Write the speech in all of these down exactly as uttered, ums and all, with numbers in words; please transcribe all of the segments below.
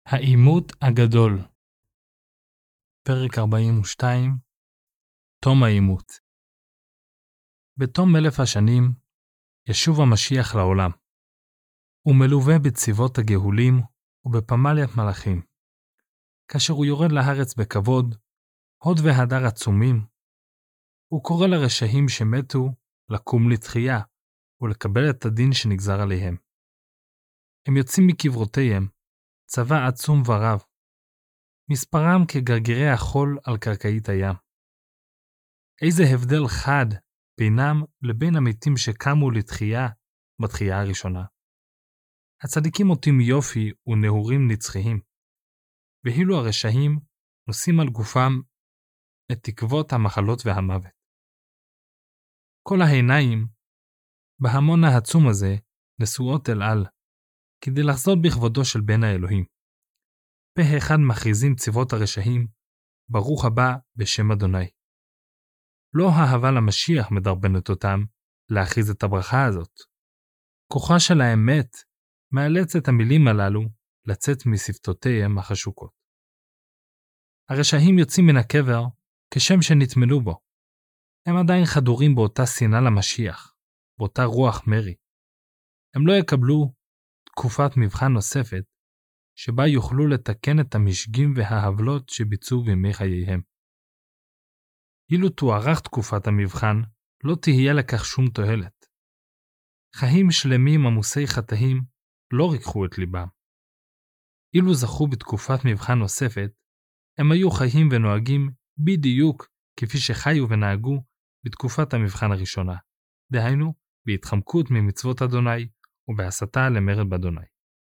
העימות הגדול. פרק ארבעים ושתיים. תום העימות. בתום אלף השנים ישוב המשיח לעולם. הוא מלווה בצבאות הגאולים ובפמליית מלאכים. כאשר הוא יורד לארץ בכבוד, הוד והדר עצומים, הוא קורא לרשעים שמתו לקום לתחייה ולקבל את הדין שנגזר עליהם. הם יוצאים מקברותיהם, צבא עצום ורב, מספרם כגרגירי החול על קרקעית הים. איזה הבדל חד בינם לבין המתים שקמו לתחייה בתחייה הראשונה. הצדיקים עוטים יופי ונהורים נצחיים, ואילו הרשעים נושאים על גופם את תקוות המחלות והמוות. כל העיניים בהמון העצום הזה נשואות אל על, כדי לחזות בכבודו של בן האלוהים. פה אחד מכריזים צבאות הרשעים, ברוך הבא בשם אדוני. לא אהבה למשיח מדרבנת אותם להכריז את הברכה הזאת. כוחה של האמת מאלץ את המילים הללו לצאת משפתותיהם החשוקות. הרשעים יוצאים מן הקבר כשם שנטמנו בו. הם עדיין חדורים באותה שנאה למשיח, באותה רוח מרי. הם לא יקבלו תקופת מבחן נוספת, שבה יוכלו לתקן את המשגים וההבלות שביצעו בימי חייהם. אילו תוארך תקופת המבחן, לא תהיה לכך שום תועלת. חיים שלמים עמוסי חטאים לא ריככו את ליבם. אילו זכו בתקופת מבחן נוספת, הם היו חיים ונוהגים בדיוק כפי שחיו ונהגו בתקופת המבחן הראשונה, דהיינו בהתחמקות ממצוות אדוני ובהסתה למרד באדוני.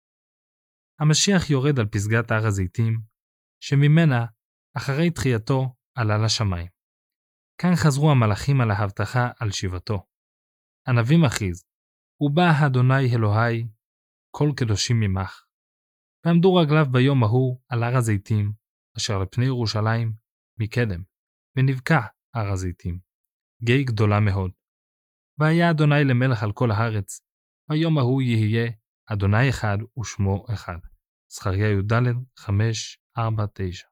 המשיח יורד על פסגת הר הזיתים, שממנה, אחרי תחייתו, עלה לשמיים. כאן חזרו המלאכים על ההבטחה על שיבתו. הנביא מכריז, ובא אדוני אלוהי, כל קדושים ממך. ועמדו רגליו ביום ההוא על הר הזיתים, אשר לפני ירושלים, מקדם, ונבקע הר הזיתים, גיא גדולה מאוד. והיה אדוני למלך על כל הארץ, היום ההוא יהיה אדוני אחד ושמו אחד. זכריה י"ד חמש ארבע תשע.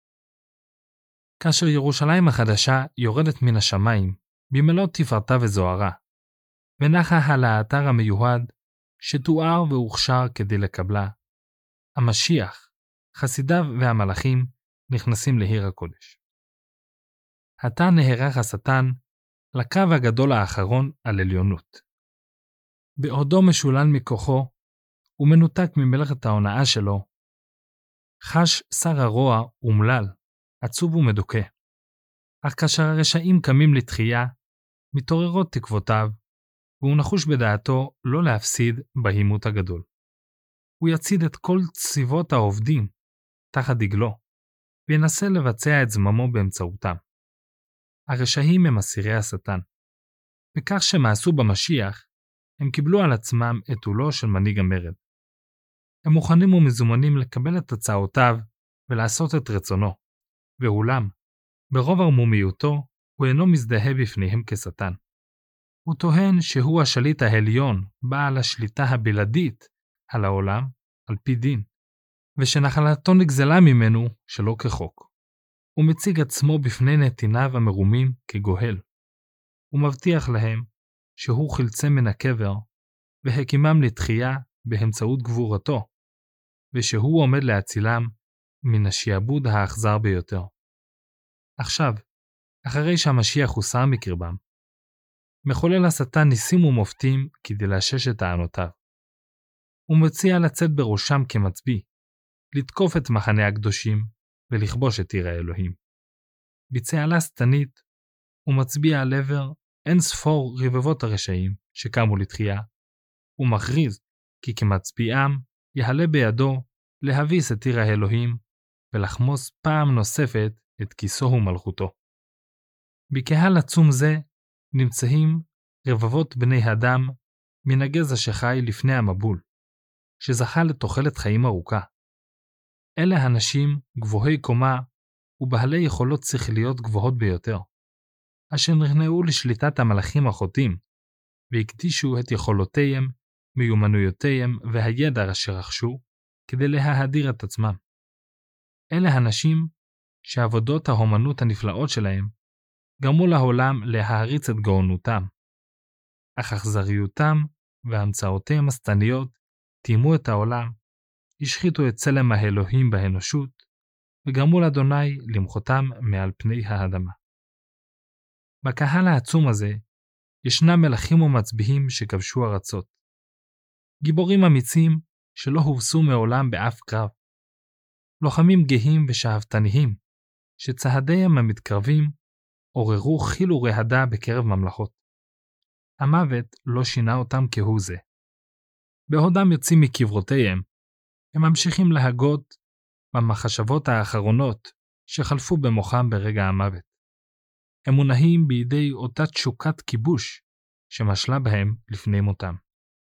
כאשר ירושלים החדשה יורדת מן השמיים, במלוא תפארתה וזוהרה, ונחה על האתר המיוחד שתואר והוכשר כדי לקבלה, המשיח, חסידיו והמלאכים נכנסים לעיר הקודש. עתה נערך השטן לקרב הגדול האחרון על עליונות. בעודו משולל מכוחו ומנותק ממלאכת ההונאה שלו, חש שר הרוע ומלל, עצוב ומדוכא. אך כאשר הרשעים קמים לתחייה, מתעוררות תקוותיו, והוא נחוש בדעתו לא להפסיד בהימות הגדול. הוא יציד את כל צבאות העובדים תחת דגלו, וינסה לבצע את זממו באמצעותם. הרשעים הם אסירי השטן. בכך שמעשו במשיח, הם קיבלו על עצמם את עולו של מנהיג המרד. הם מוכנים ומזומנים לקבל את הצעותיו ולעשות את רצונו, ואולם, ברוב ערמומיותו הוא אינו מזדהה בפניהם כשטן. הוא טוען שהוא השליט העליון, בעל השליטה הבלעדית על העולם, על פי דין, ושנחלתו נגזלה ממנו שלא כחוק. הוא מציג עצמו בפני נתיניו המרומים כגואל. הוא מבטיח להם שהוא חילצם מן הקבר והקימם לתחייה באמצעות גבורתו, ושהוא עומד להצילם מן השעבוד האכזר ביותר. עכשיו, אחרי שהמשיח הוסר מקרבם, מחולל השטן ניסים ומופתים כדי לאשש את טענותיו. הוא מציע לצאת בראשם כמצביא, לתקוף את מחנה הקדושים ולכבוש את עיר האלוהים. בצהלה שטנית הוא מצביע על עבר אין ספור רבבות הרשעים שקמו לתחייה, ומכריז כי כמצביעם יעלה בידו להביס את עיר האלוהים ולחמוס פעם נוספת את כיסו ומלכותו. בקהל עצום זה נמצאים רבבות בני אדם מן הגזע שחי לפני המבול, שזכה לתוחלת חיים ארוכה. אלה אנשים גבוהי קומה ובעלי יכולות שכליות גבוהות ביותר, אשר נכנעו לשליטת המלאכים החוטאים, והקדישו את יכולותיהם, מיומנויותיהם והידע אשר רכשו כדי להאדיר את עצמם. אלה הנשים שעבודות האומנות הנפלאות שלהם גרמו לעולם להעריץ את גאונותם, אך אכזריותם והמצאותיהם השטניות תימו את העולם, השחיתו את צלם האלוהים באנושות, וגרמו לאדוני למחותם מעל פני האדמה. בקהל העצום הזה ישנם מלכים ומצביעים שכבשו ארצות, גיבורים אמיצים שלא הובסו מעולם באף קרב, לוחמים גאים ושאבתניים שצעדיהם המתקרבים עוררו חיל ורעדה בקרב ממלכות. המוות לא שינה אותם כהוא זה. בעודם יוצאים מקברותיהם, הם ממשיכים להגות במחשבות האחרונות שחלפו במוחם ברגע המוות. הם מונעים בידי אותה תשוקת כיבוש שמשלה בהם לפני מותם.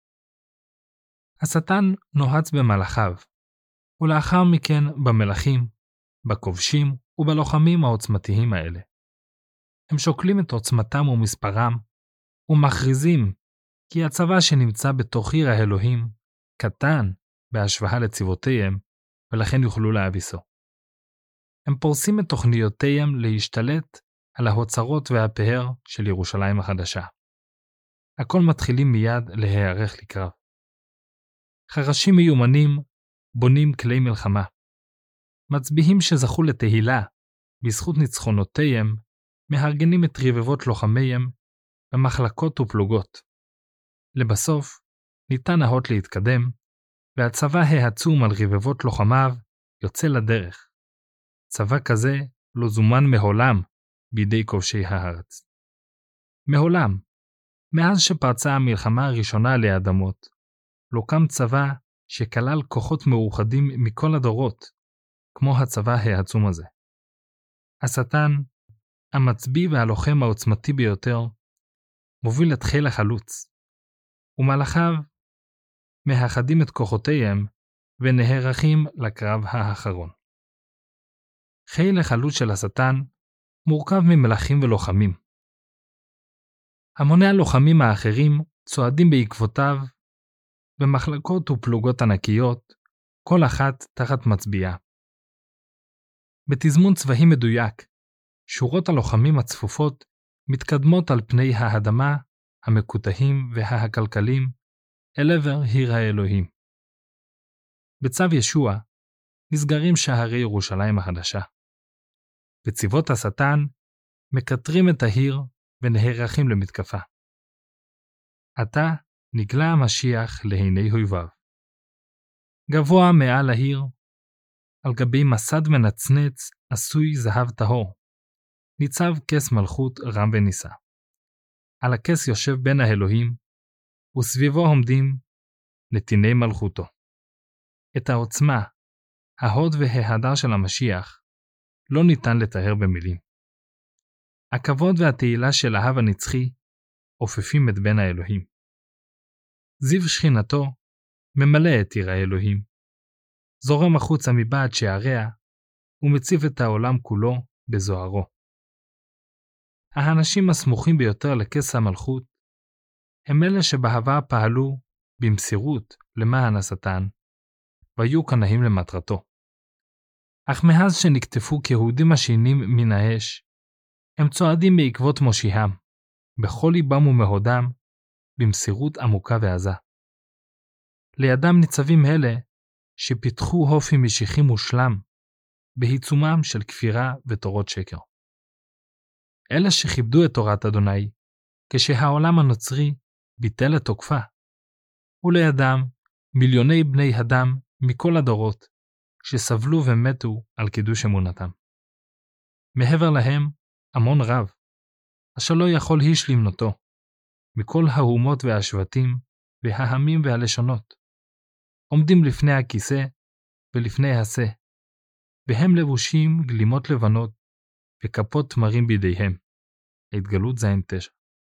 השטן נועץ במלאכיו, ולאחר מכן במלכים, בכובשים ובלוחמים העוצמתיים האלה. הם שוקלים את עוצמתם ומספרם, ומכריזים כי הצבא שנמצא בתוך עיר האלוהים קטן בהשוואה לצבאותיהם, ולכן יוכלו להביסו. הם פורסים את תוכניותיהם להשתלט על האוצרות והפאר של ירושלים החדשה. הכל מתחילים מיד להיערך לקרב. חרשים מיומנים בונים כלי מלחמה. מצביעים שזכו לתהילה בזכות ניצחונותיהם, מארגנים את רבבות לוחמיהם במחלקות ופלוגות. לבסוף, ניתן האות להתקדם, והצבא העצום על רבבות לוחמיו יוצא לדרך. צבא כזה לא זומן מעולם בידי כובשי הארץ. מעולם, מאז שפרצה המלחמה הראשונה עלי האדמות, לא קם צבא שכלל כוחות מאוחדים מכל הדורות, כמו הצבא העצום הזה. השטן, המצביא והלוחם העוצמתי ביותר, מוביל את חיל החלוץ, ומלאכיו מאחדים את כוחותיהם ונערכים לקרב האחרון. חיל החלוץ של השטן מורכב ממלאכים ולוחמים. המוני הלוחמים האחרים צועדים בעקבותיו במחלקות ופלוגות ענקיות, כל אחת תחת מצביעה. בתזמון צבאי מדויק, שורות הלוחמים הצפופות מתקדמות על פני האדמה, המקוטעים והכלכלים, אל עבר עיר האלוהים. בצו ישוע נסגרים שערי ירושלים החדשה. בצבאות השטן מקטרים את העיר ונערכים למתקפה. עתה נגלה המשיח לעיני אויביו. גבוה מעל העיר, על גבי מסד מנצנץ עשוי זהב טהור, ניצב כס מלכות רם ונישא. על הכס יושב בן האלוהים, וסביבו עומדים נתיני מלכותו. את העוצמה, ההוד וההדר של המשיח לא ניתן לתאר במילים. הכבוד והתהילה של האב הנצחי עופפים את בן האלוהים. זיו שכינתו ממלא את עיר האלוהים, זורם החוצה מבעד שעריה ומציב את העולם כולו בזוהרו. האנשים הסמוכים ביותר לכס המלכות הם אלה שבהווה פעלו במסירות למען השטן והיו קנאים למטרתו. אך מאז שנקטפו כיהודים השנים מן האש, הם צועדים בעקבות מושיעם, בכל ליבם ומהודם, במסירות עמוקה ועזה. לידם ניצבים אלה שפיתחו אופי משיחי מושלם, בעיצומם של כפירה ותורות שקר. אלה שכיבדו את תורת אדוני, כשהעולם הנוצרי ביטל את תוקפה, ולידם מיליוני בני אדם מכל הדורות, שסבלו ומתו על קידוש אמונתם. מעבר להם, המון רב, אשר לא יכול איש למנותו, מכל האומות והשבטים והעמים והלשונות, עומדים לפני הכיסא ולפני השה, והם לבושים גלימות לבנות וכפות תמרים בידיהם. ההתגלות זין תשע.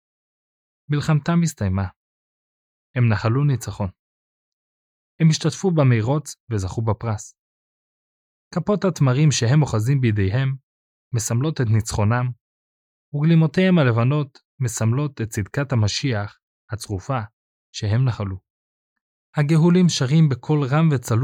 מלחמתם הסתיימה. הם נחלו ניצחון. הם השתתפו במרוץ וזכו בפרס. כפות התמרים שהם אוחזים בידיהם מסמלות את ניצחונם, וגלימותיהם הלבנות מסמלות את צדקת המשיח הצרופה שהם נחלו. הגאולים שרים בקול רם וצלול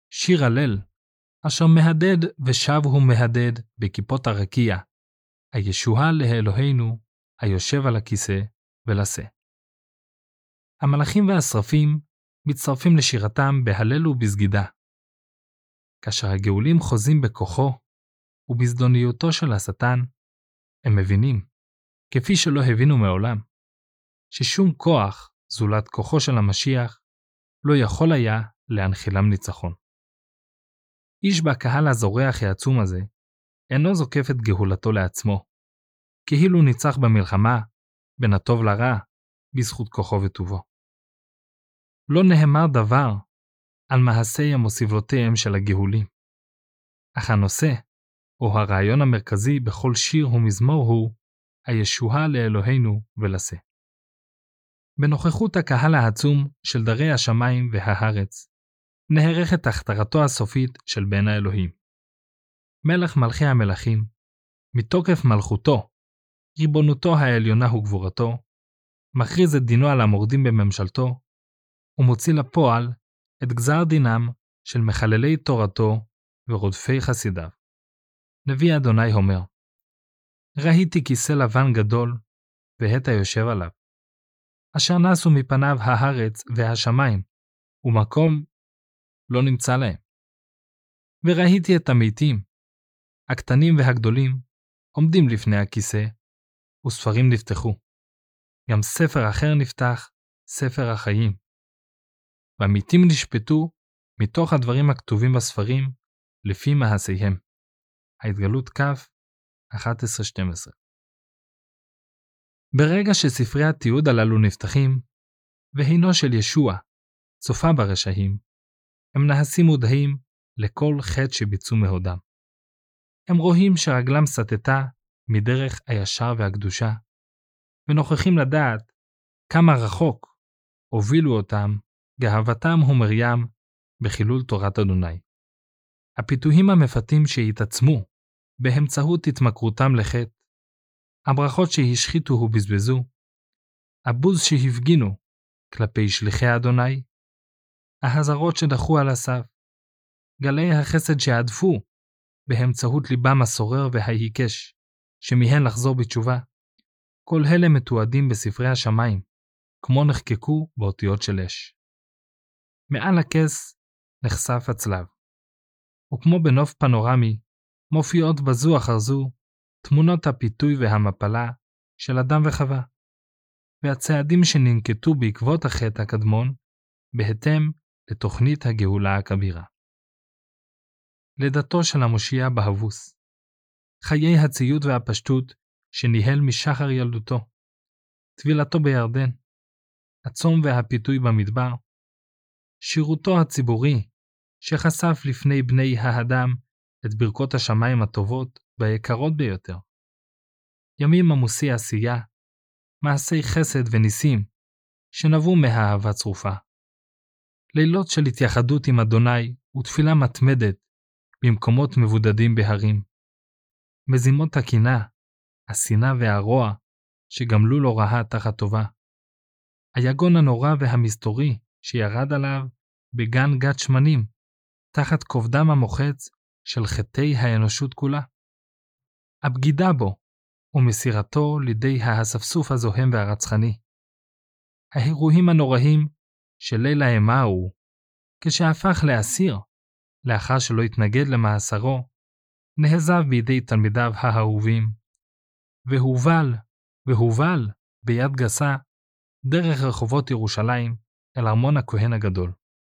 שיר הלל, אשר מהדד ושב הוא מהדד בכיפות הרקיע, הישועה לאלוהינו, היושב על הכיסא ולשא. המלאכים והשרפים מצטרפים לשירתם בהלל ובסגידה. כאשר הגאולים חוזים בכוחו ובזדוניותו של השטן, הם מבינים, כפי שלא הבינו מעולם, ששום כוח זולת כוחו של המשיח לא יכול היה להנחילם ניצחון. איש בקהל הזורח העצום הזה אינו זוקף את גאולתו לעצמו, כאילו ניצח במלחמה בין הטוב לרע בזכות כוחו וטובו. לא נאמר דבר על מעשיהם או סבלותיהם של הגאולים, אך הנושא או הרעיון המרכזי בכל שיר ומזמור הוא הישועה לאלוהינו ולשא. בנוכחות הקהל העצום של דרי השמיים והארץ, נערכת הכתרתו הסופית של בן האלוהים. מלך מלכי המלכים, מתוקף מלכותו, ריבונותו העליונה וגבורתו, מכריז את דינו על המורדים בממשלתו, ומוציא לפועל את גזר דינם של מחללי תורתו ורודפי חסידיו. נביא אדוני אומר, ראיתי כיסא לבן גדול, והת היושב עליו, אשר נסו מפניו הארץ והשמיים, ומקום לא נמצא להם. וראיתי את המתים, הקטנים והגדולים, עומדים לפני הכיסא, וספרים נפתחו. גם ספר אחר נפתח, ספר החיים. והמתים נשפטו מתוך הדברים הכתובים בספרים, לפי מעשיהם. ההתגלות כ' אחת עשרה שתים עשרה. ברגע שספרי התיעוד הללו נפתחים, והינו של ישוע, צופה ברשעים, הם נעשים מודעים לכל חטא שביצעו מהודם. הם רואים שרגלם סטתה מדרך הישר והקדושה, ונוכחים לדעת כמה רחוק הובילו אותם גאוותם ומרים בחילול תורת אדוני. הפיתויים המפתים שהתעצמו באמצעות התמכרותם לחטא, הברכות שהשחיתו ובזבזו, הבוז שהפגינו כלפי שליחי אדוני, ההזרות שדחו על הסף, גלי החסד שעדפו באמצעות ליבם הסורר והעיקש, שמהן לחזור בתשובה, כל אלה מתועדים בספרי השמיים, כמו נחקקו באותיות של אש. מעל הכס נחשף הצלב, וכמו בנוף פנורמי, מופיעות בזו אחר זו תמונות הפיתוי והמפלה של אדם וחווה, והצעדים שננקטו בעקבות החטא הקדמון, בהתאם לתוכנית הגאולה הכבירה. לידתו של המושיע בהבוס, חיי הציות והפשטות שניהל משחר ילדותו, טבילתו בירדן, הצום והפיתוי במדבר, שירותו הציבורי שחשף לפני בני האדם את ברכות השמיים הטובות והיקרות ביותר, ימים עמוסי עשייה, מעשי חסד וניסים שנבעו מהאהבה צרופה, לילות של התייחדות עם אדוני ותפילה מתמדת במקומות מבודדים בהרים, מזימות הקינה, השנאה והרוע שגמלו לו רעה תחת טובה, היגון הנורא והמסתורי שירד עליו בגן גת שמנים, תחת כובדם המוחץ של חטאי האנושות כולה, הבגידה בו ומסירתו לידי האספסוף הזוהם והרצחני, האירועים הנוראים של ליל האימה הוא, כשהפך לאסיר, לאחר שלא התנגד למאסרו, נהזב בידי תלמידיו האהובים, והובל, והובל ביד גסה דרך רחובות ירושלים אל ארמון הכהן הגדול.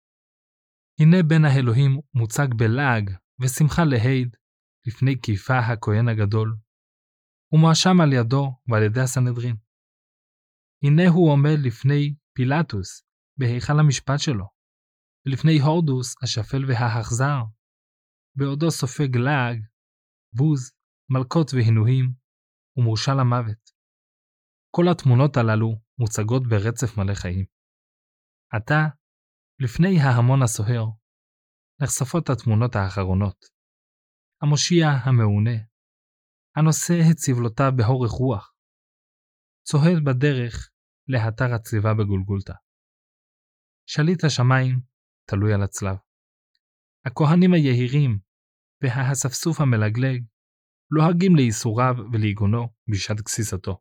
הנה בן האלוהים מוצג בלעג ושמחה להיד לפני קיפה הכהן הגדול, ומואשם על ידו ועל ידי הסנהדרין. הנה הוא עומד לפני פילטוס בהיכל המשפט שלו, ולפני הורדוס השפל והאכזר, בעודו סופג לעג, בוז, מלכות והינויים, ומורשע למוות. כל התמונות הללו מוצגות ברצף מלא חיים. עתה, לפני ההמון הסוהר, נחשפות התמונות האחרונות. המושיע המעונה, הנושא את סבלותיו באורך רוח, צועד בדרך לאתר הצליבה בגולגולתה. שליט השמיים תלוי על הצלב. הכהנים היהירים והאספסוף המלגלג לוהגים לייסוריו ולעיגונו בשעת גסיסתו.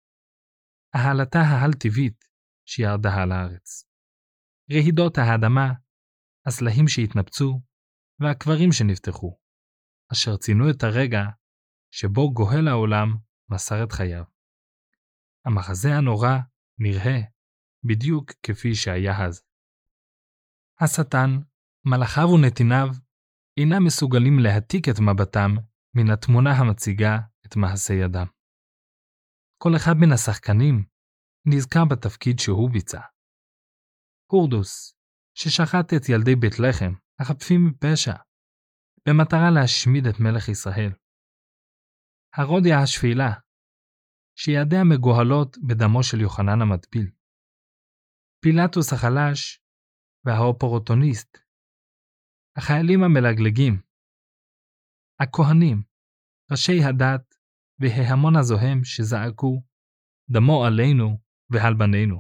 ההלתה ההל-טבעית שירדה על הארץ. רעידות האדמה, הסלעים שהתנפצו והקברים שנפתחו, אשר צינו את הרגע שבו גואל העולם מסר את חייו. המחזה הנורא נראה בדיוק כפי שהיה אז. השטן, מלאכיו ונתיניו אינם מסוגלים להעתיק את מבטם מן התמונה המציגה את מעשה ידם. כל אחד מן השחקנים נזכר בתפקיד שהוא ביצע. הורדוס, ששחט את ילדי בית לחם החפים מפשע, במטרה להשמיד את מלך ישראל. הרודיה השפלה, שידיה מגוהלות בדמו של יוחנן המטביל. פילטוס החלש והאופורטוניסט, החיילים המלגלגים, הכהנים, ראשי הדת וההמון הזוהם שזעקו דמו עלינו ועל בנינו.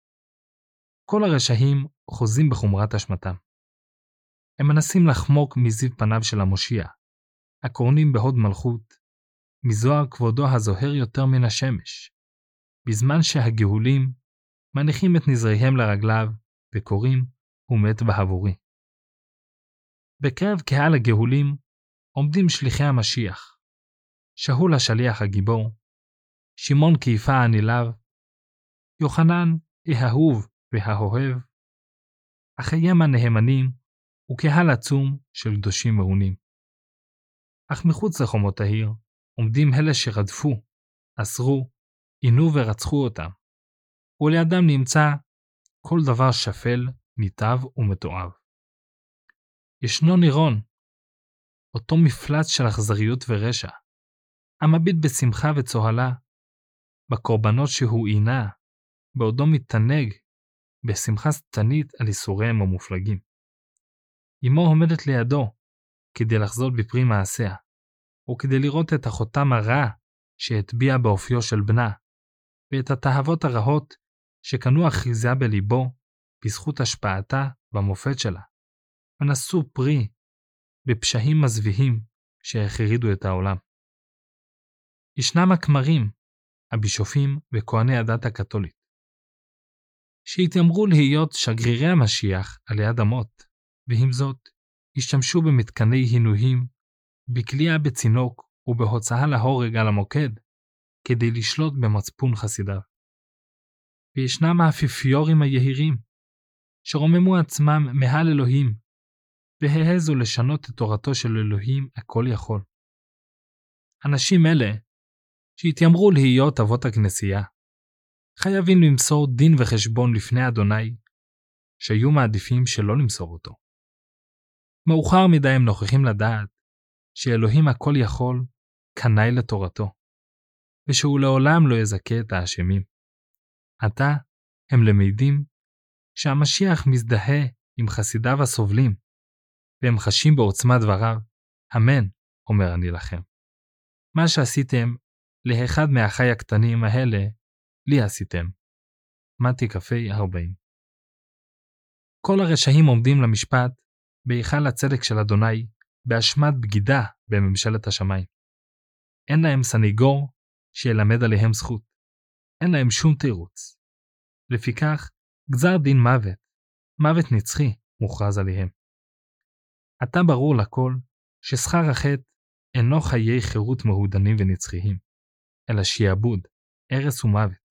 כל הרשעים חוזים בחומרת אשמתם. הם מנסים לחמוק מזיו פניו של המושיע, הקורנים בהוד מלכות, מזוהר כבודו הזוהר יותר מן השמש, בזמן שהגאולים מניחים את נזריהם לרגליו וקוראים הוא מת בעבורי. בקרב קהל הגאולים עומדים שליחי המשיח, שאול השליח הגיבור, שמעון קיפה הנלהב, יוחנן האהוב והאוהב, אחייהם הנאמנים וקהל עצום של קדושים מעונים. אך מחוץ לחומות העיר עומדים אלה שרדפו, אסרו, עינו ורצחו אותם, ולידם נמצא כל דבר שפל, ניטב ומתועב. ישנו נירון, אותו מפלץ של אכזריות ורשע, המביט בשמחה וצוהלה, בקורבנות שהוא עינה, בעודו מתענג, בשמחה שטנית על איסוריהם המופלגים. אמו עומדת לידו, כדי לחזות בפרי מעשיה, וכדי לראות את החותם הרע שהטביע באופיו של בנה, ואת התאוות הרעות שקנו אחיזה בליבו בזכות השפעתה והמופת שלה, ונשאו פרי בפשעים מזוויעים שהחרידו את העולם. ישנם הכמרים, הבישופים וכהני הדת הקתולית, שהתיימרו להיות שגרירי המשיח על יד אמות, ועם זאת השתמשו במתקני הינויים, בכלייה בצינוק ובהוצאה להורג על המוקד, כדי לשלוט במצפון חסידיו. וישנם האפיפיורים היהירים, שרוממו עצמם מעל אלוהים, והעזו לשנות את תורתו של אלוהים הכל יכול. אנשים אלה, שהתיימרו להיות אבות הכנסייה, חייבים למסור דין וחשבון לפני אדוני, שהיו מעדיפים שלא למסור אותו. מאוחר מדי הם נוכחים לדעת, שאלוהים הכל יכול קנאי לתורתו, ושהוא לעולם לא יזכה את האשמים. עתה הם למדים שהמשיח מזדהה עם חסידיו הסובלים, והם חשים בעוצמה דבריו, אמן, אומר אני לכם. מה שעשיתם לאחד מאחיי הקטנים האלה, לי עשיתם. מתי קפי ארבעים. כל הרשעים עומדים למשפט בהיכל הצדק של אדוני, באשמת בגידה בממשלת השמיים. אין להם סניגור שילמד עליהם זכות. אין להם שום תירוץ. לפיכך, גזר דין מוות, מוות נצחי, מוכרז עליהם. עתה ברור לכל ששכר החטא אינו חיי חירות מהודנים ונצחיים, אלא שיעבוד, הרס ומוות.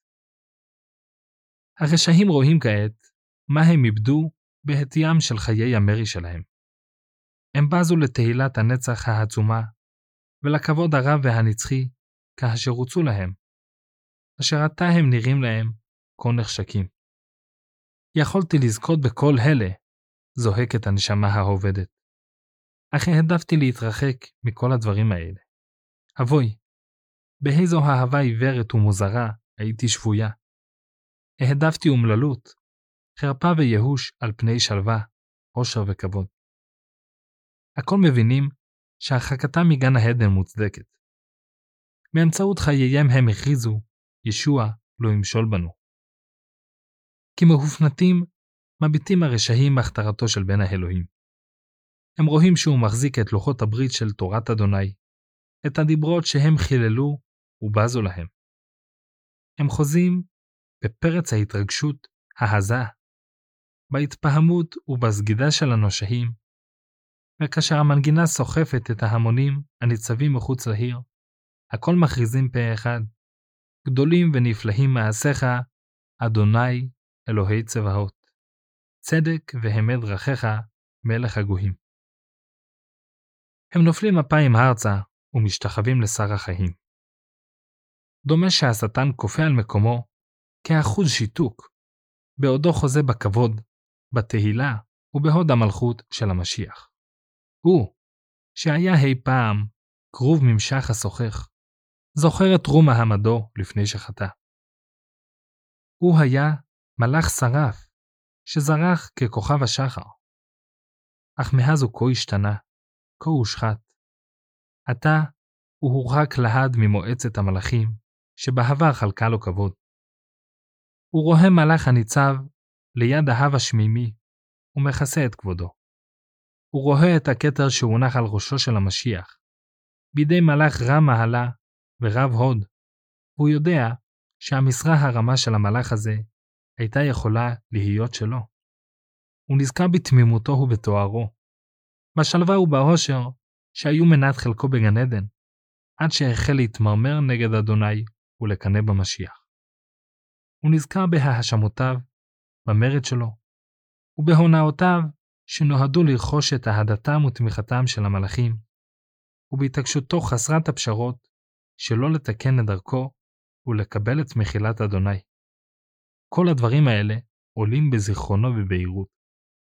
הרשעים רואים כעת מה הם איבדו בהתיים של חיי המרי שלהם. הם בזו לתהילת הנצח העצומה, ולכבוד הרב והנצחי כאשר רוצו להם, אשר עתה הם נראים להם כה נחשקים. יכולתי לזכות בכל אלה, זוהקת הנשמה העובדת. אך העדפתי להתרחק מכל הדברים האלה. אבוי, באיזו אהבה עיוורת ומוזרה הייתי שבויה. העדפתי אומללות, חרפה וייאוש על פני שלווה, עושר וכבוד. הכל מבינים שהרחקתם מגן העדן מוצדקת. באמצעות חייהם הם הכריזו, ישוע לא ימשול בנו. כי מהופנתים מביטים הרשעים בהכתרתו של בן האלוהים. הם רואים שהוא מחזיק את לוחות הברית של תורת אדוני, את הדיברות שהם חיללו ובזו להם. הם חוזים בפרץ ההתרגשות ההזה, בהתפעמות ובסגידה של הנושאים, וכאשר המנגינה סוחפת את ההמונים הניצבים מחוץ לעיר, הכל מכריזים פה אחד, גדולים ונפלאים מעשיך, אדוני אלוהי צבאות, צדק והמת דרכיך, מלך הגויים. הם נופלים אפיים ארצה ומשתחווים לשר החיים. דומה שהשטן כופה על מקומו כאחוז שיתוק, בעודו חוזה בכבוד, בתהילה ובהוד המלכות של המשיח. הוא, שהיה אי פעם קרוב ממשך השוחך, זוכר את רום מעמדו לפני שחטא. הוא היה מלאך שרף, שזרח ככוכב השחר. אך מאז הוא כה השתנה, כה הושחת. עתה הוא הורחק להד ממועצת המלאכים, שבעבר חלקה לו כבוד. הוא רואה מלאך הניצב ליד ההב השמימי, ומכסה את כבודו. הוא רואה את הכתר שהונח על ראשו של המשיח, בידי מלאך רם מעלה ורב הוד, והוא יודע שהמשרה הרמה של המלאך הזה הייתה יכולה להיות שלו. הוא נזכר בתמימותו ובתוארו, בשלווה ובאושר שהיו מנת חלקו בגן עדן, עד שהחל להתמרמר נגד אדוני ולקנא במשיח. הוא נזכר בהאשמותיו, במרד שלו, ובהונאותיו שנועדו לרכוש את אהדתם ותמיכתם של המלאכים, ובהתעקשותו חסרת הפשרות שלא לתקן את דרכו ולקבל את מחילת אדוני. כל הדברים האלה עולים בזיכרונו בבהירות.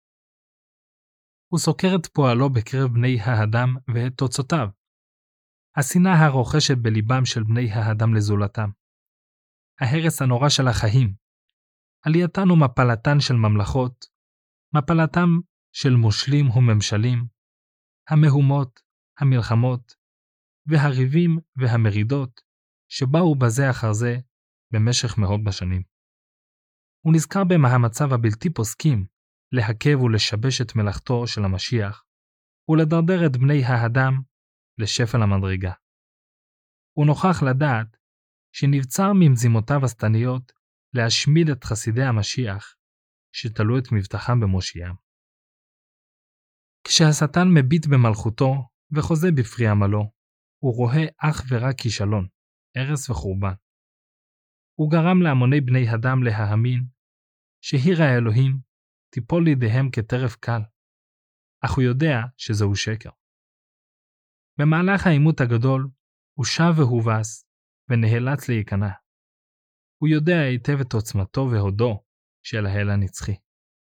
הוא סוקר את פועלו בקרב בני האדם ואת תוצאותיו. השנאה הרוכשת בליבם של בני האדם לזולתם. ההרס הנורא של החיים. עלייתן ומפלתן של ממלכות. מפלתם של מושלים וממשלים. המהומות, המלחמות, והריבים והמרידות שבאו בזה אחר זה במשך מאות בשנים. הוא נזכר במאמציו הבלתי פוסקים להקב ולשבש את מלאכתו של המשיח, ולדרדר את בני האדם לשפל המדרגה. הוא נוכח לדעת שנבצר ממזימותיו השטניות להשמיד את חסידי המשיח שתלו את מבטחם במושיעם. כשהשטן מביט במלכותו וחוזה בפרי עמלו, הוא רואה אך ורק כישלון, הרס וחורבן. הוא גרם להמוני בני אדם להאמין שהיר האלוהים תיפול לידיהם כטרף קל, אך הוא יודע שזהו שקר. במהלך העימות הגדול הוא שב והובס ונאלץ להיכנע. הוא יודע היטב את עוצמתו והודו של האל הנצחי.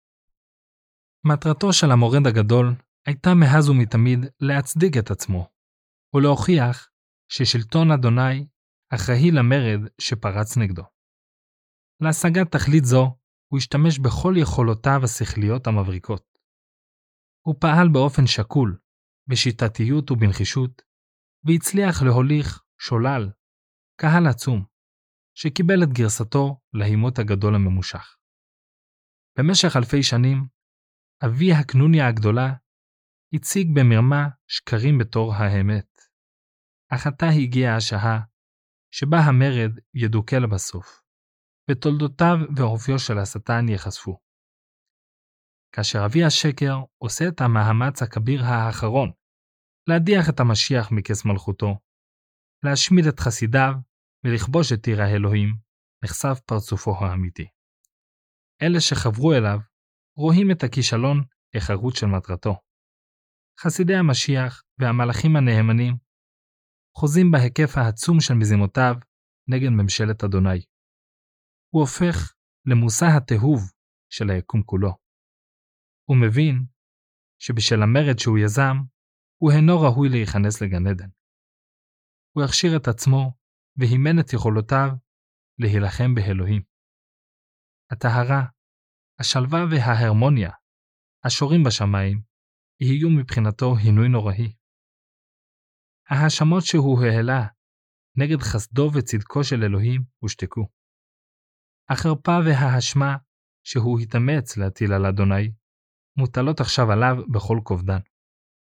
מטרתו של המורד הגדול הייתה מאז ומתמיד להצדיק את עצמו, ולהוכיח ששלטון אדוני אחראי למרד שפרץ נגדו. להשגת תכלית זו הוא השתמש בכל יכולותיו השכליות המבריקות. הוא פעל באופן שקול, בשיטתיות ובנחישות, והצליח להוליך שולל, קהל עצום, שקיבל את גרסתו להימות הגדול הממושך. במשך אלפי שנים, אבי הקנוניה הגדולה הציג במרמה שקרים בתור האמת. אך עתה הגיעה השעה שבה המרד ידוקה לבסוף, ותולדותיו ואופיו של השטן יחשפו. כאשר אבי השקר עושה את המאמץ הכביר האחרון להדיח את המשיח מכס מלכותו, להשמיד את חסידיו ולכבוש את עיר האלוהים, נחשף פרצופו האמיתי. אלה שחברו אליו רואים את הכישלון החרוץ של מטרתו. חסידי המשיח והמלאכים הנאמנים חוזים בהיקף העצום של מזימותיו נגד ממשלת אדוני. הוא הופך למושא התהוב של היקום כולו. הוא מבין שבשל המרד שהוא יזם, הוא אינו ראוי להיכנס לגן עדן. הוא הכשיר את עצמו והימן את יכולותיו להילחם באלוהים. הטהרה, השלווה וההרמוניה, השורים בשמיים, יהיו מבחינתו הינוי נוראי. ההאשמות שהוא העלה נגד חסדו וצדקו של אלוהים הושתקו. החרפה וההאשמה שהוא התאמץ להטיל על אדוני, מוטלות עכשיו עליו בכל כובדן.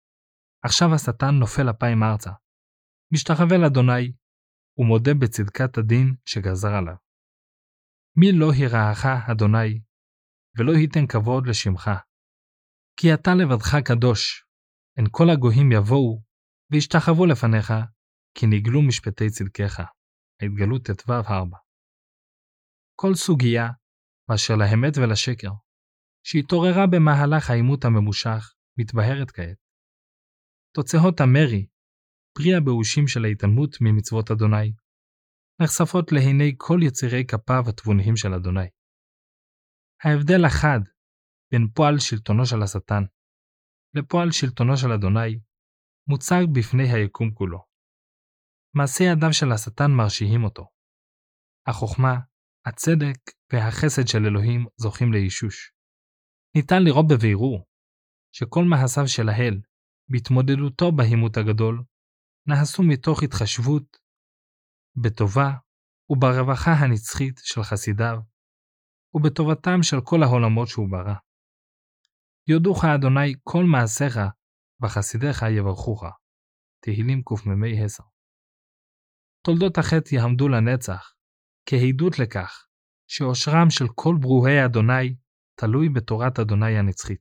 עכשיו השטן נופל אפיים ארצה, משתחווה לאדוני, ומודה בצדקת הדין שגזר עליו. מי לא יראך, אדוני, ולא ייתן כבוד לשמך. כי אתה לבדך קדוש, הן כל הגויים יבואו, וישתחוו לפניך, כי נגלו משפטי צדקך. ההתגלות ט"ו ארבע. כל סוגיה, באשר לאמת ולשקר, שהתעוררה במהלך העימות הממושך, מתבהרת כעת. תוצאות המרי, פרי הבאושים של ההתעלמות ממצוות אדוני, נחשפות לעיני כל יצירי כפיו התבוניים של אדוני. ההבדל החד בין פועל שלטונו של השטן לפועל שלטונו של אדוני מוצג בפני היקום כולו. מעשי ידיו של השטן מרשיעים אותו. החוכמה, הצדק והחסד של אלוהים זוכים לאישוש. ניתן לראות בבירור שכל מעשיו של האל בהתמודדותו בהימות הגדול נעשו מתוך התחשבות בטובה וברווחה הנצחית של חסידיו ובטובתם של כל העולמות שהוא ברא. יודוך אדוני כל מעשיך וחסידיך יברכוך. תהילים קמ"ה עשר. תולדות החטא יעמדו לנצח כעדות לכך שאושרם של כל ברואי אדוני תלוי בתורת אדוני הנצחית.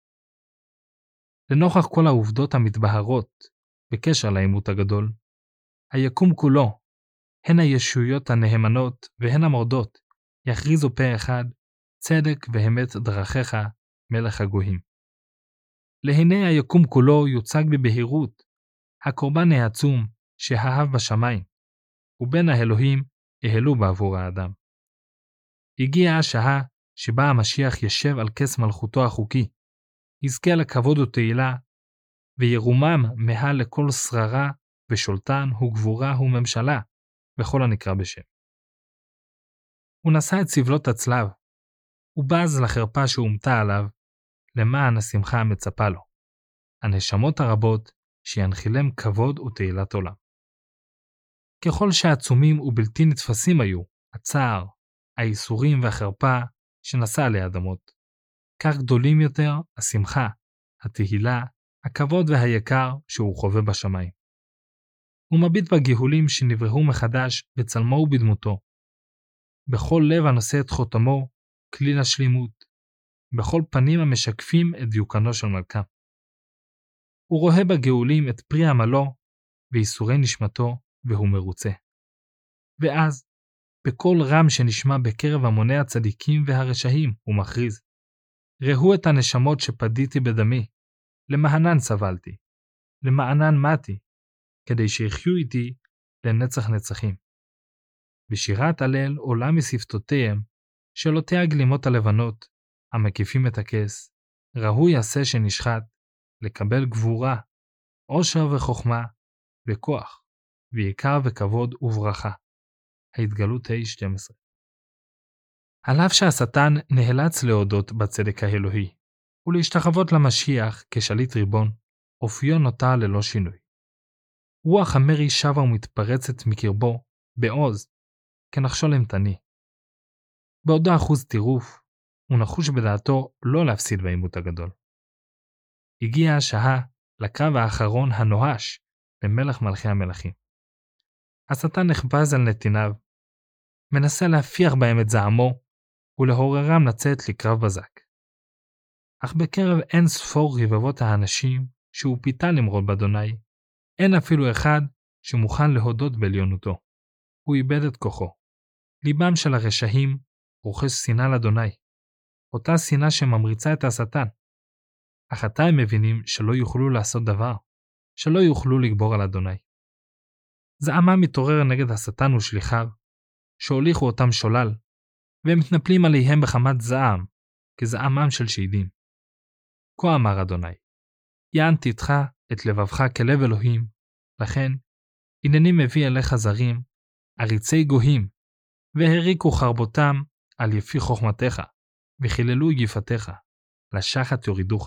לנוכח כל העובדות המתבהרות בקשר לעימות הגדול, היקום כולו, הן הישויות הנאמנות והן המורדות, יכריזו פה אחד, צדק ואמת דרכיך, מלך הגויים. להנה היקום כולו יוצג בבהירות, הקורבן העצום שהאהב בשמיים, ובין האלוהים העלו בעבור האדם. הגיעה השעה שבה המשיח ישב על כס מלכותו החוקי, יזכה לכבוד ותהילה, וירומם מעל לכל שררה ושולטן וגבורה וממשלה, בכל הנקרא בשם. הוא נשא את סבלות הצלב, ובז לחרפה שהומתה עליו, למען השמחה המצפה לו, הנשמות הרבות שינחילם כבוד ותהילת עולם. ככל שעצומים ובלתי נתפסים היו הצער, האיסורים והחרפה שנשא עלי אדמות, כך גדולים יותר השמחה, התהילה, הכבוד והיקר שהוא חווה בשמיים. הוא מביט בגאולים שנבראו מחדש בצלמו ובדמותו, בכל לב הנושא את חותמו, כליל השלימות, בכל פנים המשקפים את דיוקנו של מלכה. הוא רואה בגאולים את פרי עמלו וייסורי נשמתו, והוא מרוצה. ואז, בכל רם שנשמע בקרב המוני הצדיקים והרשעים, הוא מכריז, ראו את הנשמות שפדיתי בדמי, למענן סבלתי, למענן מתי, כדי שיחיו איתי לנצח נצחים. בשירת הלל עולה משפתותיהם של אותי הגלימות הלבנות, המקיפים את הכס, ראוי עשה שנשחט, לקבל גבורה, עושר וחוכמה, וכוח, ויקר וכבוד וברכה. ההתגלות ה' שתים עשרה. על אף שהשטן נאלץ להודות בצדק האלוהי, ולהשתחוות למשיח כשליט ריבון, אופיו נותר ללא שינוי. רוח המרי שבה ומתפרצת מקרבו, בעוז, כנחשול אימתני. בעודו אחוז טירוף, הוא נחוש בדעתו לא להפסיד בעימות הגדול. הגיעה השעה לקרב האחרון הנואש במלך מלכי המלכים. השטן נחבז על נתיניו, מנסה להפיח בהם את זעמו ולהוררם לצאת לקרב בזק. אך בקרב אין ספור רבבות האנשים שהוא פיתה למרוד באדוני, אין אפילו אחד שמוכן להודות בעליונותו. הוא איבד את כוחו. ליבם של הרשעים רוכש שנאה לאדוני, אותה שנאה שממריצה את השטן. אך עתה הם מבינים שלא יוכלו לעשות דבר, שלא יוכלו לגבור על אדוני. זעמם מתעורר נגד השטן ושליחיו, שהוליכו אותם שולל, והם מתנפלים עליהם בחמת זעם, כזעמם של שדים. כה אמר אדוני, יענתי איתך את לבבך כלב אלוהים, לכן, הנני מביא אליך זרים, עריצי גויים, והריקו חרבותם על יפי חוכמתך, וחיללו יפתך, לשחת יורידוך.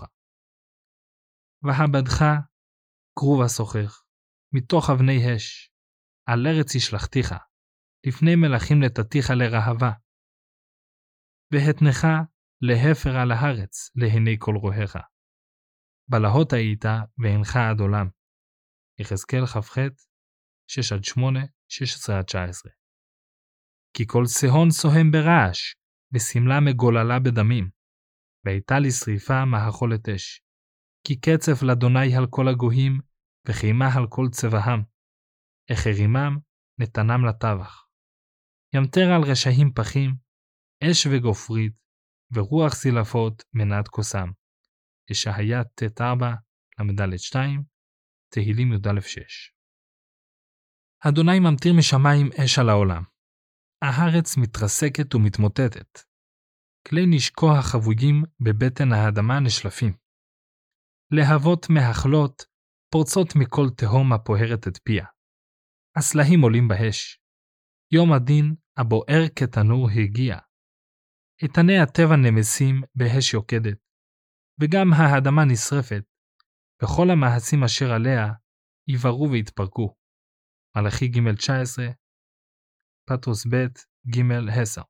והבדך, קרוב הסוחך, מתוך אבני אש, על ארץ ישלחתיך, לפני מלכים נתתיך לרהבה, והתנך להפר על הארץ, להיני כל רואיך. בלהות היית ואינך עד עולם. יחזקאל כ"ח שש עד שמונה, שש עשרה עד תשע עשרה. כי כל סהון סוהם ברעש, וסמלה מגוללה בדמים, והייתה לשריפה מאכולת אש. כי קצף לאדוני על כל הגויים, וחימה על כל צבאם. החרימם נתנם לטבח. ימטר על רשעים פחים, אש וגופרית, ורוח סילפות מנת כוסם. ישעיה ט' ארבע, למד שתיים, תהילים י"א שש. אדוני ממטיר משמיים אש על העולם. הארץ מתרסקת ומתמוטטת. כלי נשקו החבויים בבטן האדמה נשלפים. להבות מהחלות פורצות מכל תהום הפוהרת את פיה. הסלעים עולים באש. יום הדין הבוער כתנור הגיע. איתני הטבע נמסים באש יוקדת, וגם האדמה נשרפת, וכל המעשים אשר עליה יברו והתפרקו. מלאכי ג' תשע עשרה, פטרוס ב' ג' עשר.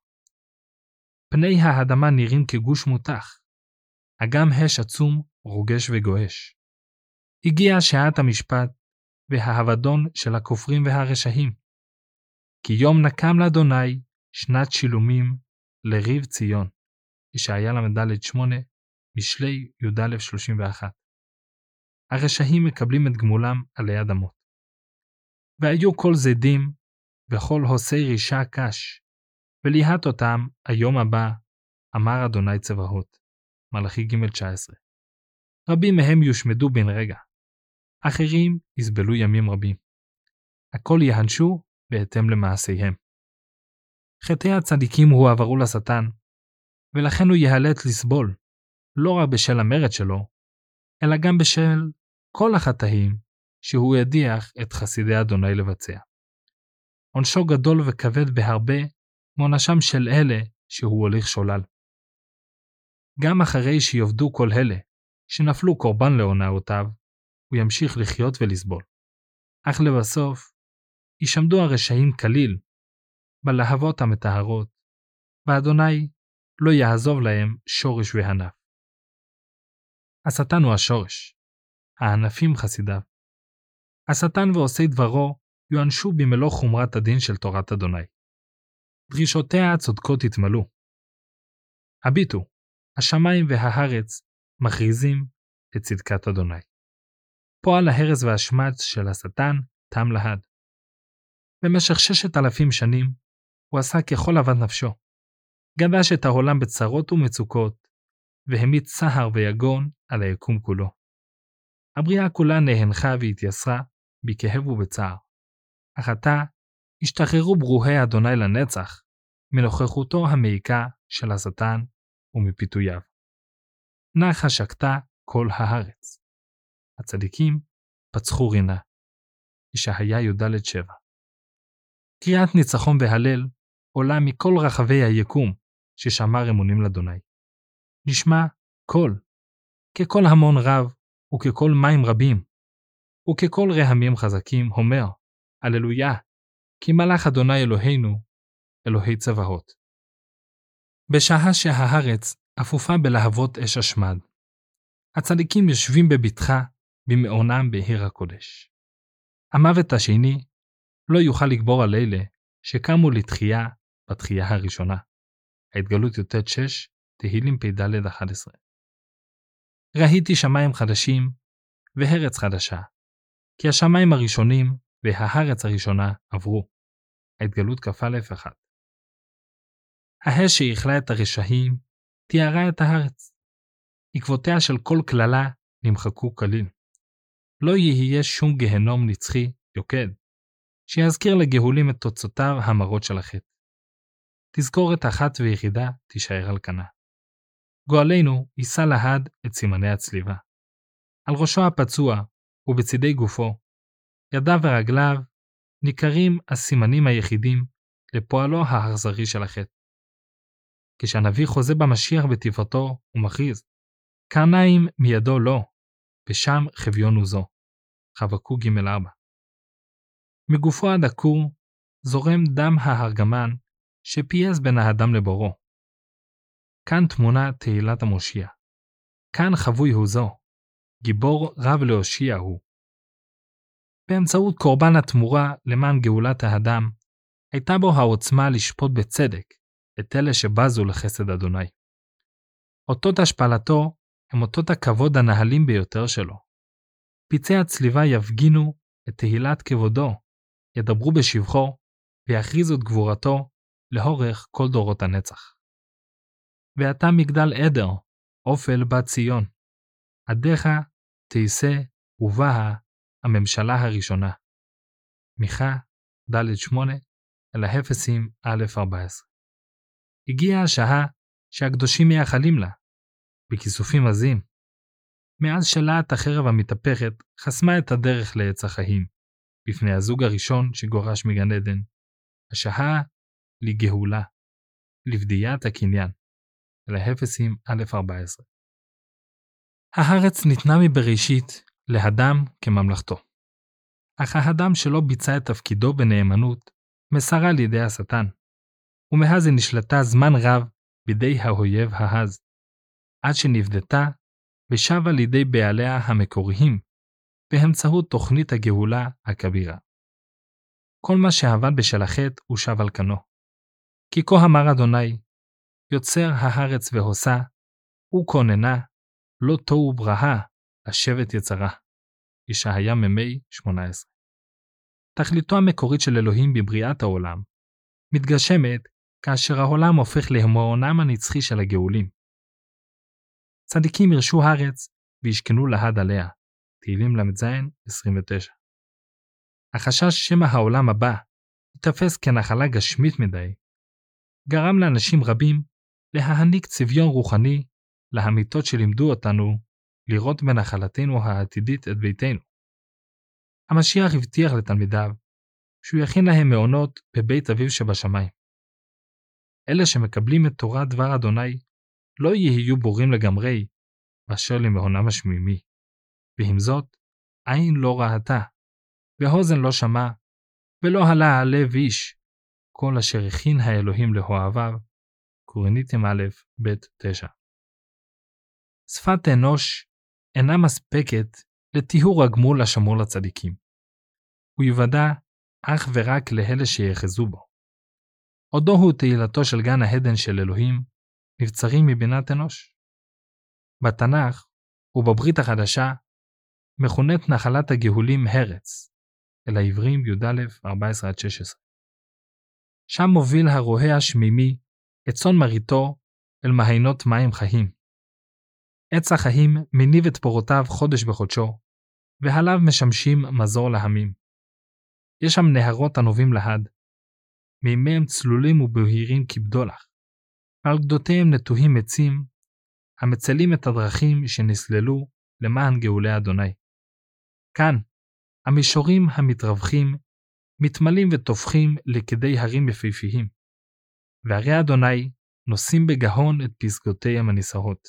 פני האדמה נראים כגוש מותח, אגם אש עצום רוגש וגועש. הגיעה שעת המשפט והאבדון של הכופרים והרשעים. כי יום נקם לאדוני שנת שילומים לריב ציון. ישעיה למד שמונה, משלי י"א שלושים ואחת. הרשעים מקבלים את גמולם עלי אדמות. והיו כל זדים וכל הוסי רישה קש, וליהת אותם היום הבא, אמר אדוני צבאות. מלאכי ג' תשע עשרה. רבים מהם יושמדו בן רגע, אחרים יסבלו ימים רבים. הכל יהנשו בהתאם למעשיהם. חטאי הצדיקים הועברו לשטן, ולכן הוא יהלט לסבול, לא רק בשל המרד שלו, אלא גם בשל כל החטאים שהוא ידיח את חסידי אדוני לבצע. עונשו גדול וכבד בהרבה מעונשם של אלה שהוא הוליך שולל. גם אחרי שיובדו כל אלה שנפלו קורבן להונאותיו, הוא ימשיך לחיות ולסבול. אך לבסוף, ישמדו הרשעים כליל, בלהבות המטהרות, ואדוני לא יעזוב להם שורש וענף. השטן הוא השורש, הענפים חסידיו. השטן ועושי דברו יוענשו במלוא חומרת הדין של תורת אדוני. דרישותיה הצודקות יתמלאו. הביטו, השמיים והארץ מכריזים את צדקת אדוני. פועל ההרס והשמץ של השטן תם להד. במשך ששת אלפים שנים הוא עשה ככל אוות נפשו. גדש את העולם בצרות ומצוקות, והמיט צער ויגון על היקום כולו. הבריאה כולה נהנחה והתייסרה בכאב ובצער. אך עתה השתחררו ברוחי אדוני לנצח מנוכחותו המעיקה של השטן ומפיתוייו. נחה שקטה כל הארץ. הצדיקים פצחו רינה. ישעיה י"ד שבע. קריאת ניצחון והלל עולה מכל רחבי היקום ששמר אמונים לאדוני. נשמע קול, כקול המון רב וכקול מים רבים, וכקול רהמים חזקים אומר, הללויה, כי מלך אדוני אלוהינו, אלוהי צבאות. בשעה שהארץ אפופה בלהבות אש השמד, הצדיקים יושבים בבטחה במעונם בעיר הקודש. המוות השני לא יוכל לגבור על אלה שקמו לתחייה בתחייה הראשונה. ההתגלות י"ט שש, תהילים פ"ד אחת עשרה. ראיתי שמיים חדשים וארץ חדשה, כי השמיים הראשונים והארץ הראשונה עברו. ההתגלות כ"א אחת. האש שהכלה את הרשעים תיארה את הארץ. עקבותיה של כל כללה נמחקו כליל. לא יהיה שום גהנום נצחי יוקד, שיזכיר לגאולים את תוצאותיו המרות של החטא. תזכורת אחת ויחידה תישאר על כנה. גואלנו יישא להד את סימני הצליבה. על ראשו הפצוע ובצידי גופו, ידיו ורגליו, ניכרים הסימנים היחידים לפועלו האכזרי של החטא. כשהנביא חוזה במשיח בתפארתו ומכריז, קרניים מידו לא, ושם חביון זו. חבקוק ג' ארבע. מגופו הדקור זורם דם ההרגמן שפייס בין האדם לבורו. כאן תמונה תהילת המושיע. כאן חבוי הוא זו, גיבור רב להושיע הוא. באמצעות קורבן התמורה למען גאולת האדם, הייתה בו העוצמה לשפוט בצדק את אלה שבזו לחסד אדוני. אותות השפלתו הם אותות הכבוד הנהלים ביותר שלו. פיצי הצליבה יפגינו את תהילת כבודו, ידברו בשבחו ויכריזו את גבורתו לאורך כל דורות הנצח. ואתה מגדל עדר, אופל בת ציון, עדיך תישא ובאה הממשלה הראשונה. מיכה ד' שמונה אל האפסים א' ארבע עשרה. הגיעה השעה שהקדושים מייחלים לה, בכיסופים עזים. מאז שלעת החרב המתהפכת חסמה את הדרך לעץ החיים, בפני הזוג הראשון שגורש מגן עדן. השעה לגאולה, לבדיית הקניין, אל האפסים א' ארבע עשרה. הארץ ניתנה מבראשית לאדם כממלכתו. אך האדם שלא ביצע את תפקידו בנאמנות, מסרה לידי השטן, ומאז היא נשלטה זמן רב בידי האויב ההז, עד שנבדתה ושבה לידי בעליה המקוריים, באמצעות תוכנית הגאולה הכבירה. כל מה שעבד בשל החטא הוא שב על כנו. כי כה אמר אדוני, יוצר הארץ והוסה, וכוננה, לא תוהו ברכה, לשבת יצרה. ישעיה ממי שמונה עשרה. תכליתו המקורית של אלוהים בבריאת העולם, מתגשמת כאשר העולם הופך להמעונם הנצחי של הגאולים. צדיקים ירשו הארץ וישכנו להד עליה. תהילים ל"ז עשרים ותשע. החשש שמא העולם הבא יתפס כנחלה גשמית מדי, גרם לאנשים רבים להעניק צביון רוחני לאמיתות שלימדו אותנו לראות בנחלתנו העתידית את ביתנו. המשיח הבטיח לתלמידיו שהוא יכין להם מעונות בבית אביו שבשמיים. אלה שמקבלים את תורת דבר אדוני לא יהיו בורים לגמרי באשר למעונם השמימי. ועם זאת, עין לא ראתה, והאוזן לא שמע, ולא עלה על לב איש, כל אשר הכין האלוהים לאוהביו. קורינתים א' ב' תשע. שפת אנוש אינה מספקת לטיהור הגמול השמור לצדיקים. הוא יוודע אך ורק לאלה שיחזו בו. עודו הוא תהילתו של גן העדן של אלוהים, נבצרים מבינת אנוש. בתנ"ך ובברית החדשה מכונת נחלת הגאולים הרץ, אל העברים י"א ארבע עשרה עד שש עשרה. שם מוביל הרועה השמימי את צאן מרעיתו אל מעיינות מים חיים. עץ החיים מניב את פירותיו חודש בחודשו, ועליו משמשים מזור לעמים. יש שם נהרות הנובים להד, מימיהם צלולים ובהירים כבדולח, ועל גדותיהם נטועים עצים, המצלים את הדרכים שנסללו למען גאולי אדוני. כאן, המישורים המתרווחים מתמלאים ותופחים לכדי הרים יפהפיים, והרי אדוני נושאים בגהון את פסגותיהם הנישאות.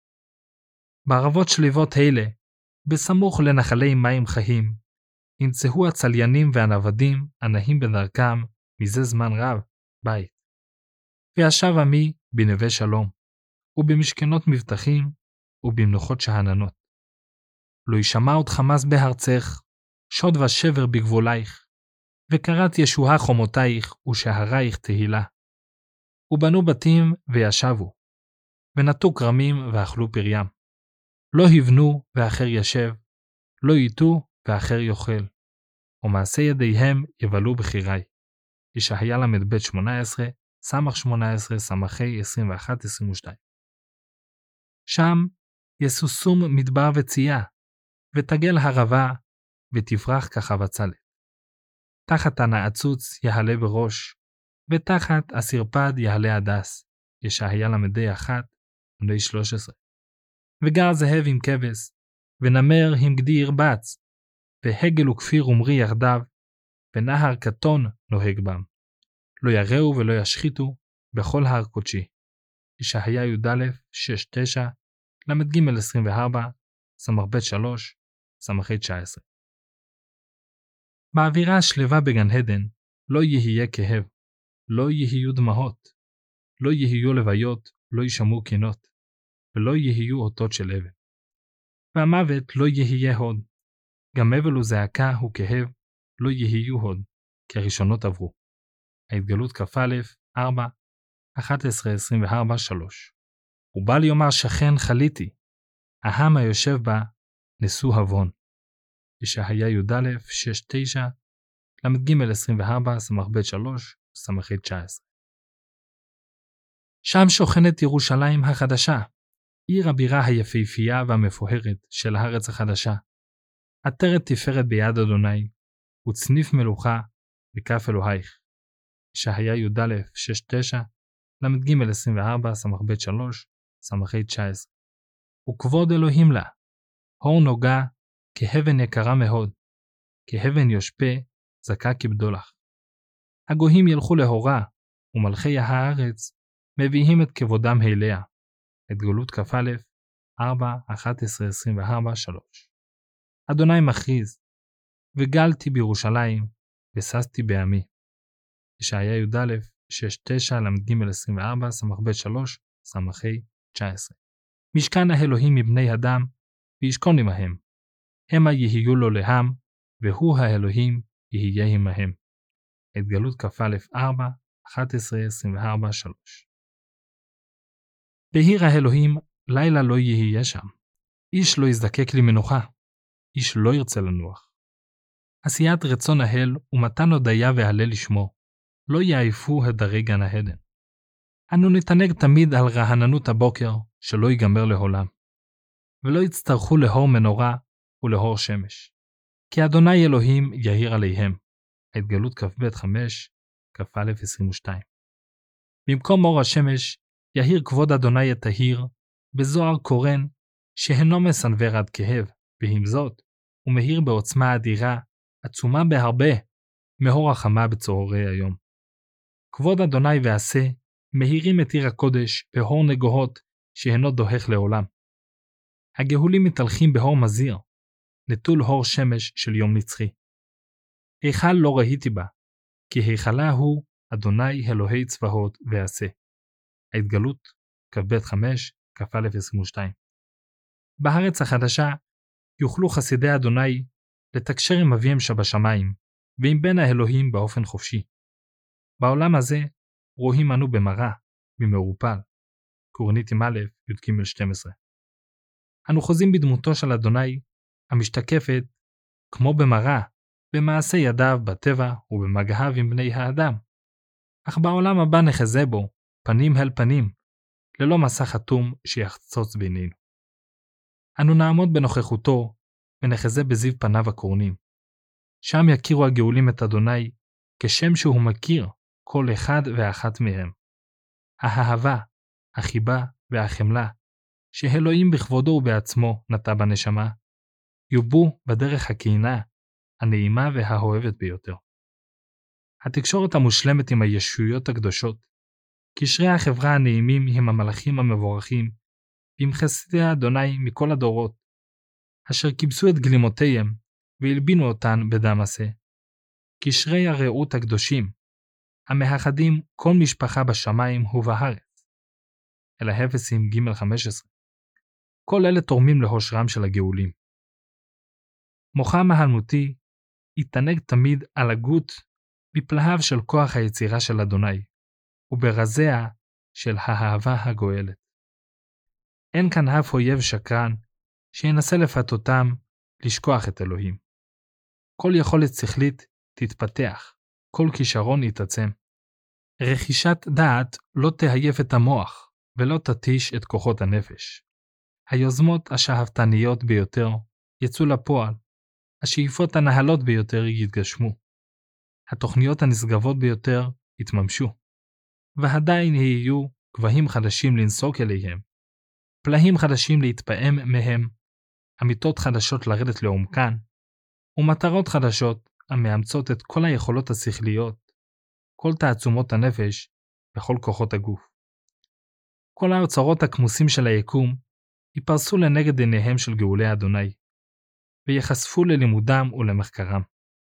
בערבות שליבות אלה, בסמוך לנחלי מים חיים, ימצאו הצליינים והנוודים הנעים בדרכם מזה זמן רב בית. וישב עמי בנווה שלום, ובמשכנות מבטחים, ובמנוחות שאננות. לא ישמע עוד חמס בארצך, שוד ושבר בגבולייך, וקראת ישועה חומותייך ושערייך תהילה. ובנו בתים וישבו, ונטו כרמים ואכלו פריים. לא הבנו ואחר ישב, לא ייתו ואחר יאכל, ומעשה ידיהם יבלו בחירי. ישעיה ל"ב שמונה עשרה, סמך שמונה עשרה, סמכי עשרים ואחת עשרים ושתיים. שם יסוסום מדבר וצייה, ותגל הרבה, ותברח כחבצלת. תחת הנעצוץ יעלה בראש, ותחת הסרפד יעלה הדס. ישעיה ל"ד אחת, עמוד שלוש עשרה. וגר זאב עם כבש, ונמר עם גדי ירבץ, והגל וכפיר ומרי יחדיו, ונהר קטון נוהג בם. לא יראו ולא ישחיתו בכל הר קודשי. ישעיה י"א שש תשע, למ"ג עשרים וארבע, סמ"ב שלוש, סמ"ח תשע עשרה. באווירה השלווה בגן עדן לא יהיה כאב, לא יהיו דמעות, לא יהיו לוויות, לא ישמעו קינות, ולא יהיו אותות של אבן. והמוות לא יהיה עוד. גם אבל וזעקה וכאב לא יהיו עוד, כי הראשונות עברו. ההתגלות כ"א, ארבע, אחת עשרה עשרים וארבע, שלוש. הוא בא ליאמר שכן חליתי, העם היושב בה נשוא הבון. ישעיה י"א, שש תשע, למד ג' עשרים וארבע, סמך ב' שלוש, סמך ה' תשע עשרה. שם שוכנת ירושלים החדשה, עיר הבירה היפהפייה והמפוארת של הארץ החדשה. עטרת תפארת ביד אדוני, וצניף מלוכה בכף אלוהיך. ישעיה י"א, שש תשע, למד ג' עשרים וארבע, סמך ב' שלוש, סמך ה' תשע עשרה. וכבוד אלוהים לה, הור נוגה כהבן יקרה מאוד, כהבן יושפה זכה כבדולח. הגויים ילכו להורה, ומלכי הארץ מביאים את כבודם אליה. התגלות כ"א, ארבע, אחת עשרה עשרים וארבע, שלוש. אדוני מכריז, וגלתי בירושלים, וששתי בעמי. ישעיה י"א, שש תשע, למד ג' עשרים וארבע, סמך ב' שלוש, סמך ה' תשע עשרה. משכן האלוהים מבני אדם, וישכון עמהם. המה יהיו לו לעם, והוא האלוהים יהיה עמהם. התגלות כ"א, ארבע, אחת עשרה עשרים וארבע, שלוש. בהיר האלוהים לילה לא יהיה שם. איש לא יזדקק למנוחה. איש לא ירצה לנוח. עשיית רצון ההל ומתן הודיה והלל לשמו, לא יעיפו הדרי גן העדן. אנו נתענג תמיד על רעננות הבוקר שלא ייגמר לעולם, ולא יצטרכו לאור מנורה ולאור שמש. כי אדוני אלוהים יאיר עליהם. ההתגלות כ"ב חמש, כ"א עשרים ושתיים. במקום אור השמש, יאיר כבוד אדוני את ההיר, בזוהר קורן, שהנו מסנבר עד כאב, ועם זאת, הוא מהיר בעוצמה אדירה, עצומה בהרבה, מאור החמה בצהרי היום. כבוד אדוני ועשה, מהירים את עיר הקודש, בהור נגוהות, שהנו דוהך לעולם. הגאולים מתהלכים בהור מזיר, נטול הור שמש של יום נצחי. היכל לא ראיתי בה, כי היכלה הוא אדוני אלוהי צבאות ועשה. ההתגלות כ"ב חמש, כ"א עשרים ושתיים. בארץ החדשה יוכלו חסידי אדוני לתקשר עם אביהם שבשמיים, ועם בן האלוהים באופן חופשי. בעולם הזה רואים אנו במראה, במעורפל. קורניתים א', י"ג שתים עשרה. אנו חוזים בדמותו של אדוני, המשתקפת, כמו במראה, במעשה ידיו בטבע ובמגעיו עם בני האדם. אך בעולם הבא נחזה בו, פנים אל פנים, ללא מסך חתום שיחצוץ בינינו. אנו נעמוד בנוכחותו, ונחזה בזיו פניו הקורנים. שם יכירו הגאולים את אדוני, כשם שהוא מכיר כל אחד ואחת מהם. האהבה, החיבה והחמלה, שאלוהים בכבודו ובעצמו נטע בנשמה, יובו בדרך הכינה, הנעימה והאוהבת ביותר. התקשורת המושלמת עם הישויות הקדושות, קשרי החברה הנעימים עם המלאכים המבורכים, ועם חסידי אדוני מכל הדורות, אשר קיבצו את גלימותיהם והלבינו אותן בדם עשה. קשרי הרעות הקדושים, המאחדים כל משפחה בשמיים ובארץ. אל האפסים ג' חמש עשרה. כל אלה תורמים להושרם של הגאולים. מוחם האלמותי יתענג תמיד על הגות בפלאיו של כוח היצירה של אדוני, וברזיה של האהבה הגואלת. אין כאן אף אויב שקרן שינסה לפתותם לשכוח את אלוהים. כל יכולת שכלית תתפתח, כל כישרון יתעצם. רכישת דעת לא תהייף את המוח ולא תתיש את כוחות הנפש. היוזמות השאפתניות ביותר יצאו לפועל, השאיפות הנהלות ביותר יתגשמו. התוכניות הנשגבות ביותר יתממשו, ועדיין יהיו גבהים חדשים לנסוק אליהם, פלאים חדשים להתפעם מהם, אמיתות חדשות לרדת לעומקן, ומטרות חדשות המאמצות את כל היכולות השכליות, כל תעצומות הנפש וכל כוחות הגוף. כל האוצרות הכמוסים של היקום ייפרסו לנגד עיניהם של גאולי אדוני, ויחשפו ללימודם ולמחקרם.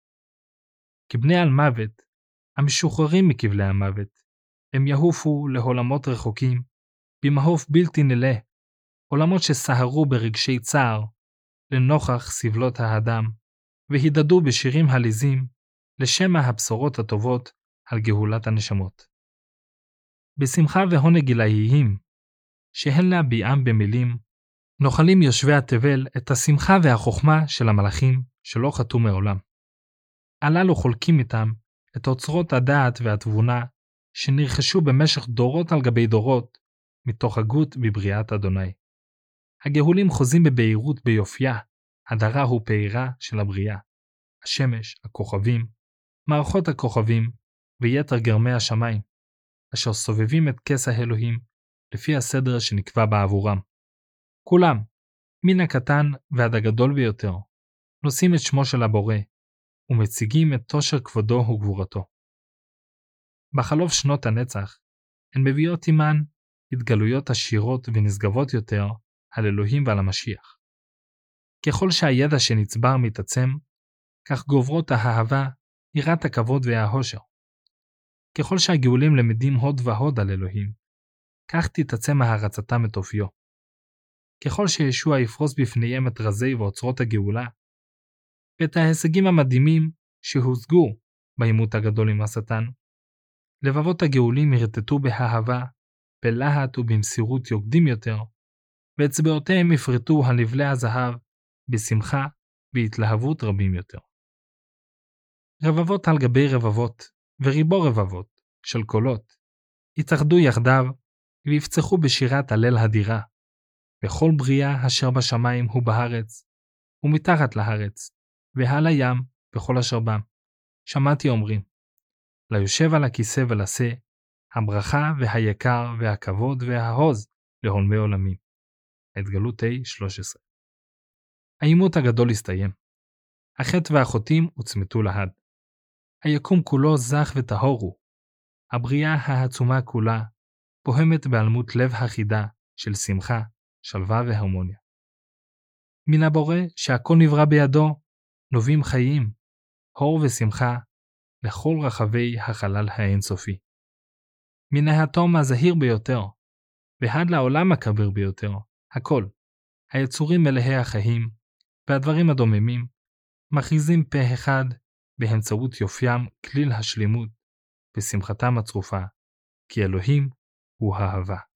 כבני על מוות, המשוחררים מכבלי המוות, הם יהופו לעולמות רחוקים, במעוף בלתי נלה, עולמות שסהרו ברגשי צער, לנוכח סבלות האדם, והידדו בשירים הליזים לשמע הבשורות הטובות על גאולת הנשמות. בשמחה והונג עילאיים, שהן להביעם במילים, נוחלים יושבי התבל את השמחה והחוכמה של המלאכים שלא חטאו מעולם. הללו חולקים איתם את אוצרות הדעת והתבונה שנרכשו במשך דורות על גבי דורות מתוך הגות בבריאת אדוני. הגאולים חוזים בבהירות ביופייה, הדרה ופעירה של הבריאה, השמש, הכוכבים, מערכות הכוכבים ויתר גרמי השמיים, אשר סובבים את כס האלוהים לפי הסדר שנקבע בעבורם. כולם, מן הקטן ועד הגדול ביותר, נושאים את שמו של הבורא, ומציגים את תושר כבודו וגבורתו. בחלוף שנות הנצח, הן מביאות עימן התגלויות עשירות ונשגבות יותר על אלוהים ועל המשיח. ככל שהידע שנצבר מתעצם, כך גוברות האהבה, יראת הכבוד וההושר. ככל שהגאולים למדים הוד והוד על אלוהים, כך תתעצם הערצתם את אופיו. ככל שישוע יפרוס בפניהם את רזי ואוצרות הגאולה, ואת ההישגים המדהימים שהושגו בעימות הגדול עם השטן, לבבות הגאולים ירטטו באהבה, בלהט ובמסירות יוקדים יותר, ואצבעותיהם יפרטו על נבלי הזהב בשמחה והתלהבות רבים יותר. רבבות על גבי רבבות וריבו רבבות של קולות יתאחדו יחדיו ויפצחו בשירת הלל הדירה, בכל בריאה אשר בשמיים ובארץ ומתחת לארץ ועל הים וכל אשר בם. שמעתי אומרים, ליושב על הכיסא ולשא, הברכה והיקר והכבוד וההוז לעולמי עולמים. התגלות ת' שלוש עשרה. העימות הגדול הסתיים. החטא והחוטאים הוצמתו להד. היקום כולו זך וטהור הוא. הבריאה העצומה כולה פוהמת בעלמות לב החידה של שמחה, שלווה והרמוניה. מן הבורא שהכל נברא בידו, נובעים חיים, אור ושמחה לכל רחבי החלל האינסופי. מן האטום הזהיר ביותר, ועד לעולם הכביר ביותר, הכל, היצורים מלאי החיים, והדברים הדוממים, מכריזים פה אחד באמצעות יופיים כליל השלימות, ושמחתם הצרופה, כי אלוהים הוא אהבה.